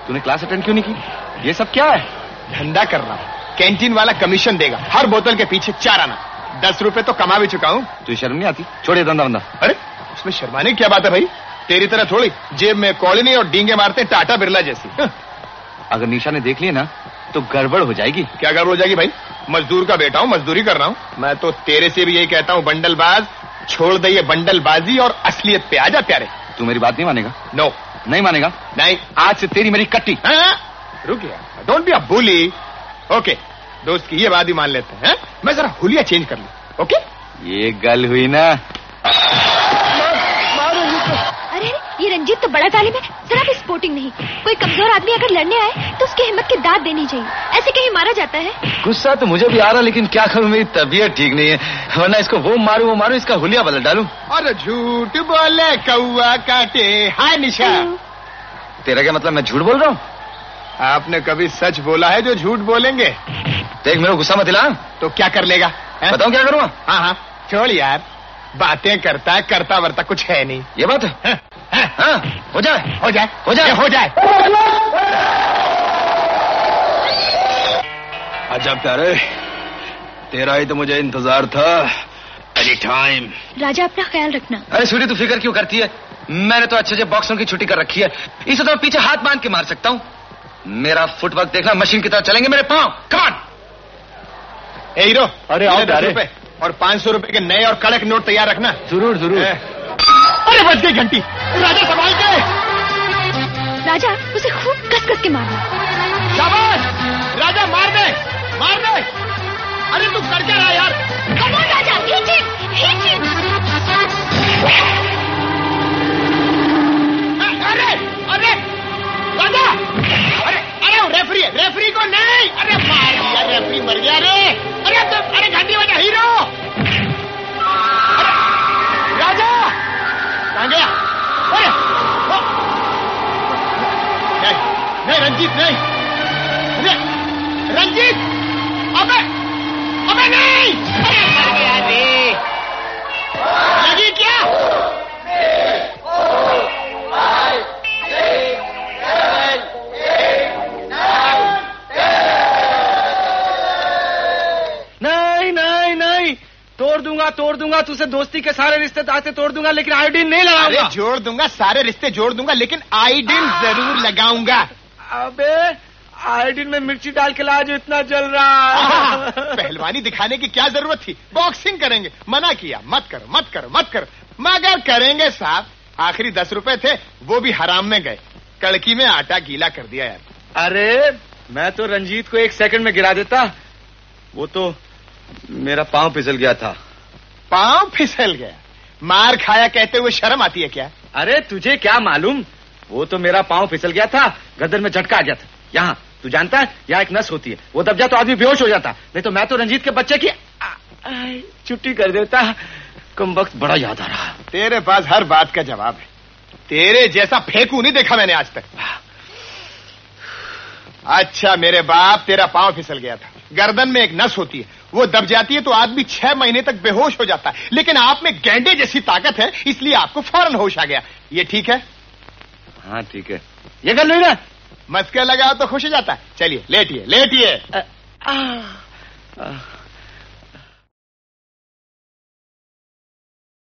तूने class attend क्यों नहीं की? ये सब क्या है? धंधा कर रहा हूँ, कैंटीन वाला कमीशन देगा, हर बोतल के पीछे 4 आना। 10 रुपए तो कमा भी चुका हूँ। तुझे शर्म नहीं आती? छोड़े धंधा बंदा। अरे उसमें शर्माने की क्या बात है भाई, तेरी तरह थोड़ी जेब में कॉलोनी और डींगे मारते टाटा बिरला जैसी। अगर निशा ने देख लिया ना तो गड़बड़ हो जाएगी। क्या गड़बड़ हो जाएगी भाई? मजदूर का बेटा हूँ, मजदूरी कर रहा हूँ। मैं तो तेरे से भी यही कहता हूँ, बंडलबाज, छोड़ दे ये बंडलबाजी और असलियत पे आजा प्यारे। तू मेरी बात नहीं मानेगा? नो, नहीं मानेगा? नहीं। आज से तेरी मेरी कट्टी। रुक गया, don't be a bully. Okay, दोस्त की ये बात ही मान लेते हैं। मैं जरा हुलिया चेंज कर लूं। ओके, ये गल हुई ना। अरे ये रंजीत तो बड़ा जालिम है, जरा भी स्पोर्टिंग नहीं। कोई कमजोर आदमी अगर लड़ने आए तो उसकी हिम्मत की दाद देनी चाहिए, ऐसे कहीं मारा जाता है। गुस्सा तो मुझे भी आ रहा, लेकिन क्या करूं, मेरी तबीयत ठीक नहीं है, वरना इसको वो मारूं इसका हुलिया बदल डालूं। और झूठ बोले कौआ काटे। हाय निशा। तेरा क्या मतलब मैं झूठ बोल रहा हूँ? आपने कभी सच बोला है जो झूठ बोलेंगे? देख मेरे गुस्सा मत दिला। तो क्या कर लेगा? बताऊं क्या करूँगा? हाँ, छोड़ यार, बातें करता है, करता वर्ता कुछ है नहीं। ये बात है? हाँ, हो जाए हो जाए हो जाए हो जाए। अच्छा प्यारे, तेरा ही तो मुझे इंतजार था। Any time. राजा अपना ख्याल रखना। अरे सूरी तू फिक्र क्यों करती है? मैंने तो अच्छे से बॉक्सरों की छुट्टी कर रखी है, इसे तो पीछे हाथ बांध के मार सकता हूँ। मेरा फुटवर्क देखना, मशीन की तरह चलेंगे मेरे पांव। Come on. ए हीरो, अरे आओ 10 रुपए और 500 रुपए के नए और कड़क नोट तैयार रखना। जरूर जरूर। अरे बच गई घंटी। राजा संभाल के। राजा उसे खूब कस कस के मारना। शाबाश राजा, मार दे मार दे। अरे तू कर क्या रहा यार? Come on Raja, hit hit. अरे अरे राजा, अरे रेफरी है, रेफरी को नहीं। अरे मार दिया, रेफरी मर गया। अरे घंटी बजा। हीरो, अरे राजा कहाँ गया? अरे नहीं रंजीत, नहीं रंजीत, अबे नहीं। अरे मर गया रे। लगी क्या? नहीं, तोड़ दूंगा तुझसे दोस्ती के सारे रिश्ते ताते तोड़ दूंगा, लेकिन आयोडीन नहीं लगाऊंगा। अरे जोड़ दूंगा, सारे रिश्ते जोड़ दूंगा, लेकिन आयोडीन जरूर लगाऊंगा। अबे आयोडीन में मिर्ची डाल के ला जो इतना जल रहा है। पहलवानी दिखाने की क्या जरूरत थी? बॉक्सिंग करेंगे। मना किया, मत कर। मगर करेंगे साहब। आखिरी 10 रुपए थे, वो भी हराम में गए। कड़की में आटा गीला कर दिया यार। अरे मैं तो रंजीत को 1 सेकंड में गिरा देता, वो तो मेरा पांव फिसल गया था। पांव फिसल गया? मार खाया कहते हुए शर्म आती है क्या? अरे तुझे क्या मालूम, वो तो मेरा पांव फिसल गया था, गर्दन में झटका आ गया था। यहाँ तू जानता है, यहाँ एक नस होती है, वो दब जाए तो आदमी बेहोश हो जाता। नहीं तो मैं तो रंजीत के बच्चे की छुट्टी कर देता। कम वक्त बड़ा याद आ रहा। तेरे पास हर बात का जवाब है, तेरे जैसा फेंकू नहीं देखा मैंने आज तक। अच्छा मेरे बाप, तेरा पांव फिसल गया था, गर्दन में एक नस होती है, वो दब जाती है तो आदमी 6 महीने तक बेहोश हो जाता है, लेकिन आप में गैंडे जैसी ताकत है, इसलिए आपको फौरन होश आ गया। ये ठीक है? हाँ ठीक है। ये कर लो ना, मस्का लगाओ तो खुश हो जाता है। चलिए लेटिए।